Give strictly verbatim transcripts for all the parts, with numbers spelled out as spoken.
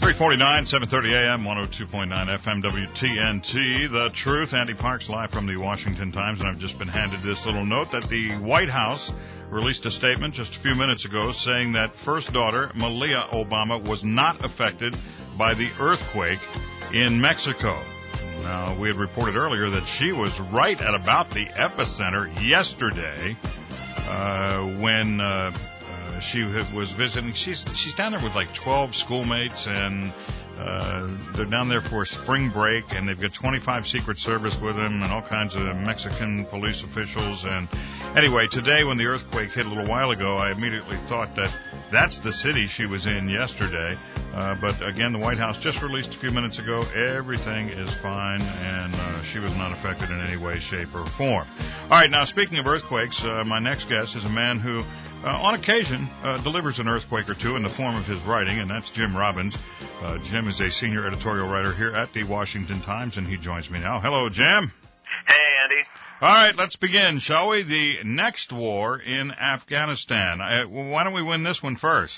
three forty-nine, seven thirty a m, one oh two point nine F M, W T N T. The Truth. Andy Parks live from the Washington Times, and I've just been handed this little note that the White House released a statement just a few minutes ago saying that first daughter, Malia Obama, was not affected by the earthquake in Mexico. Now, we had reported earlier that she was right at about the epicenter yesterday uh, when... Uh, She was visiting. She's she's down there with like twelve schoolmates, and uh, they're down there for spring break, and they've got twenty-five Secret Service with them and all kinds of Mexican police officials. And anyway, today when the earthquake hit a little while ago, I immediately thought that that's the city she was in yesterday. Uh, but again, the White House just released a few minutes ago, everything is fine, and uh, she was not affected in any way, shape, or form. All right, now speaking of earthquakes, uh, my next guest is a man who Uh, on occasion, uh, delivers an earthquake or two in the form of his writing, and that's Jim Robbins. Uh, Jim is a senior editorial writer here at the Washington Times, and he joins me now. Hello, Jim. Hey, Andy. All right, let's begin, shall we? The next war in Afghanistan. Uh, why don't we win this one first?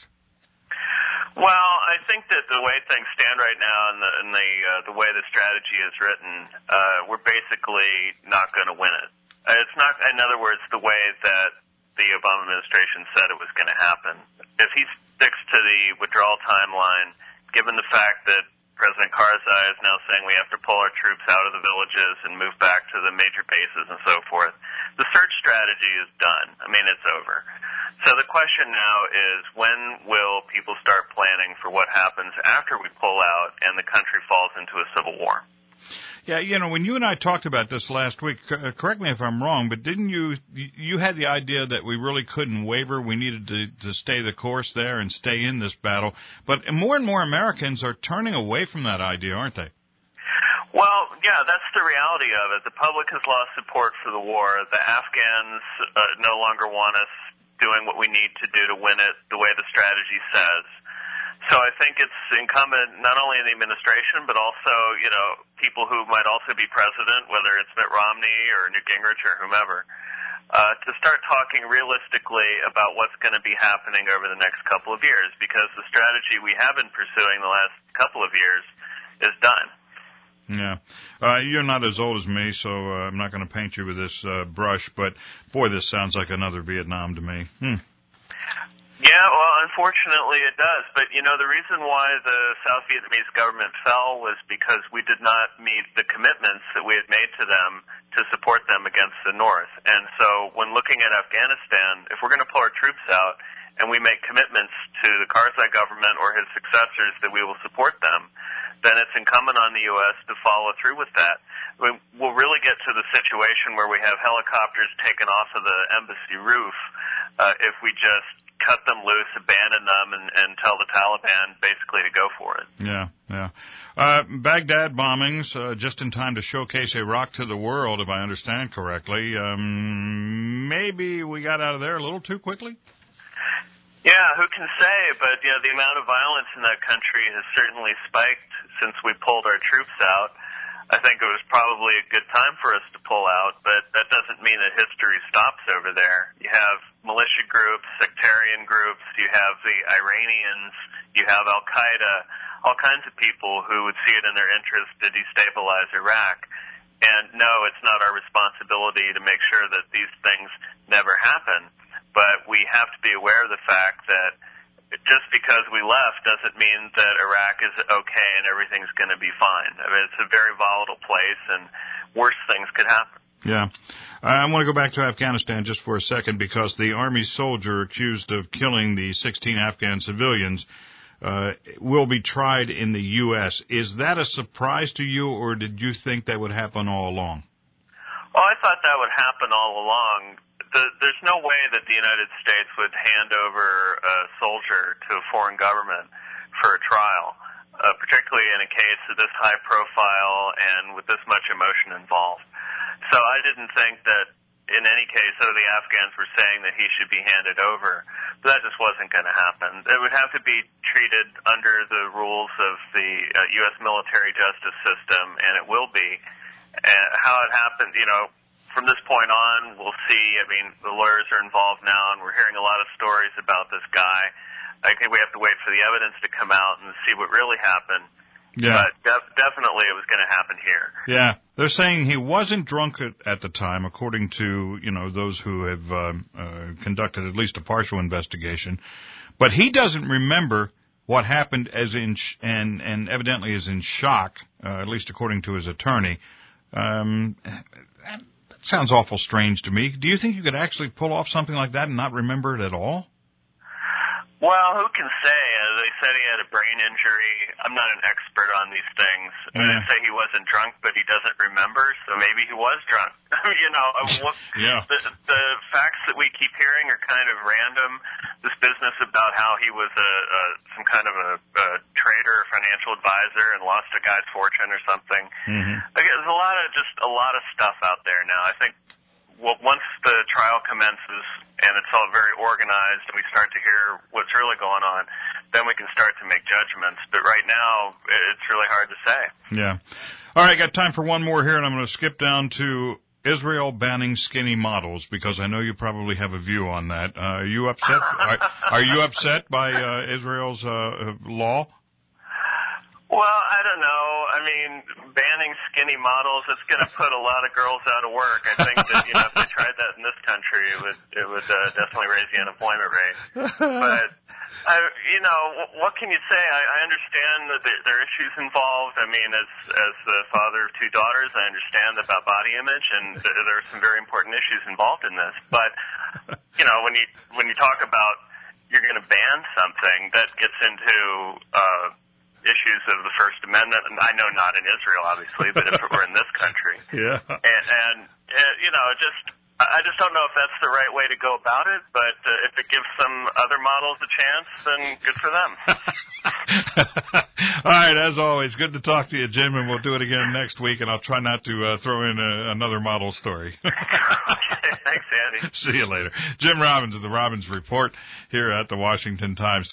Well, I think that the way things stand right now and the, and the, uh, the way the strategy is written, uh, we're basically not going to win it. Uh, it's not, in other words, the way that the Obama administration said it was going to happen. If he sticks to the withdrawal timeline, given the fact that President Karzai is now saying we have to pull our troops out of the villages and move back to the major bases and so forth, the search strategy is done. I mean, it's over. So the question now is, when will people start planning for what happens after we pull out and the country falls into a civil war? Yeah, you know, when you and I talked about this last week, uh, correct me if I'm wrong, but didn't you, you had the idea that we really couldn't waver, we needed to, to stay the course there and stay in this battle, but more and more Americans are turning away from that idea, aren't they? Well, yeah, that's the reality of it. The public has lost support for the war. The Afghans uh, no longer want us doing what we need to do to win it the way the strategy says. So I think it's incumbent not only in the administration, but also, you know, people who might also be president, whether it's Mitt Romney or Newt Gingrich or whomever, uh, to start talking realistically about what's going to be happening over the next couple of years, because the strategy we have been pursuing the last couple of years is done. Yeah. Uh, you're not as old as me, so uh, I'm not going to paint you with this uh, brush, but boy, this sounds like another Vietnam to me. Hmm. Yeah, well, unfortunately it does. But, you know, the reason why the South Vietnamese government fell was because we did not meet the commitments that we had made to them to support them against the North. And so when looking at Afghanistan, if we're going to pull our troops out and we make commitments to the Karzai government or his successors that we will support them, then it's incumbent on the U S to follow through with that. We'll really get to the situation where we have helicopters taken off of the embassy roof uh, if we just cut them loose, abandon them, and, and tell the Taliban basically to go for it. Yeah, yeah. Uh, Baghdad bombings, uh, just in time to showcase Iraq to the world, if I understand correctly. Um, maybe we got out of there a little too quickly? Yeah, who can say? But, you know, the amount of violence in that country has certainly spiked since we pulled our troops out. I think it was probably a good time for us to pull out, but that doesn't mean that history stops over there. You have militia groups, sectarian groups, you have the Iranians, you have Al-Qaeda, all kinds of people who would see it in their interest to destabilize Iraq. And no, it's not our responsibility to make sure that these things never happen, but we have to be aware of the fact that just because we left doesn't mean that Iraq is okay and everything's going to be fine. I mean, it's a very volatile place, and worse things could happen. Yeah. I want to go back to Afghanistan just for a second, because the Army soldier accused of killing the sixteen Afghan civilians uh, will be tried in the U S Is that a surprise to you, or did you think that would happen all along? Well, I thought that would happen all along. The, there's no way that the United States would hand over a soldier to a foreign government for a trial, uh, particularly in a case of this high profile and with this much emotion involved. So I didn't think that in any case, so the Afghans were saying that he should be handed over, but that just wasn't going to happen. It would have to be treated under the rules of the uh, U S military justice system, and it will be. And how it happened, you know, from this point on, we'll see. I mean, the lawyers are involved now, and we're hearing a lot of stories about this guy. I think we have to wait for the evidence to come out and see what really happened. Yeah. But def- definitely it was going to happen here. Yeah. They're saying he wasn't drunk at, at the time, according to, you know, those who have uh, uh, conducted at least a partial investigation. But he doesn't remember what happened as in sh- and, and evidently is in shock, uh, at least according to his attorney. Um, that sounds awful strange to me. Do you think you could actually pull off something like that and not remember it at all? Well, who can say? Uh, they said he had a brain injury. I'm not an expert on these things. Yeah. They say he wasn't drunk, but he doesn't remember, so maybe he was drunk. you know, what, yeah. the, the facts that we keep hearing are kind of random. This business about how he was a, a some kind of a, a trader, financial advisor, and lost a guy's fortune or something. Mm-hmm. Like, there's a lot of just a lot of stuff out there now. I think well, once the trial commences and it's all very organized and we start to hear what's really going on, then we can start to make judgments. But right now, it's really hard to say. Yeah. All right, got time for one more here, and I'm going to skip down to Israel banning skinny models because I know you probably have a view on that. Uh, are you upset? are, are you upset by uh, Israel's uh, law? Well, I don't know. I mean, banning skinny models, it's going to put a lot of girls out of work. I think that, you know, if they tried that in this country, it would, it would uh, definitely raise the unemployment rate. But, I, you know, what can you say? I, I understand that there, there are issues involved. I mean, as, as the father of two daughters, I understand about body image, and th- there are some very important issues involved in this. But, you know, when you, when you talk about you're going to ban something, that gets into, uh, issues of the First Amendment, and I know not in Israel, obviously, but if it were in this country. Yeah. And, and uh, you know, just, I just don't know if that's the right way to go about it, but uh, if it gives some other models a chance, then good for them. All right, as always, good to talk to you, Jim, and we'll do it again next week, and I'll try not to uh, throw in a, another model story. Okay, thanks, Andy. See you later. Jim Robbins of the Robbins Report here at the Washington Times.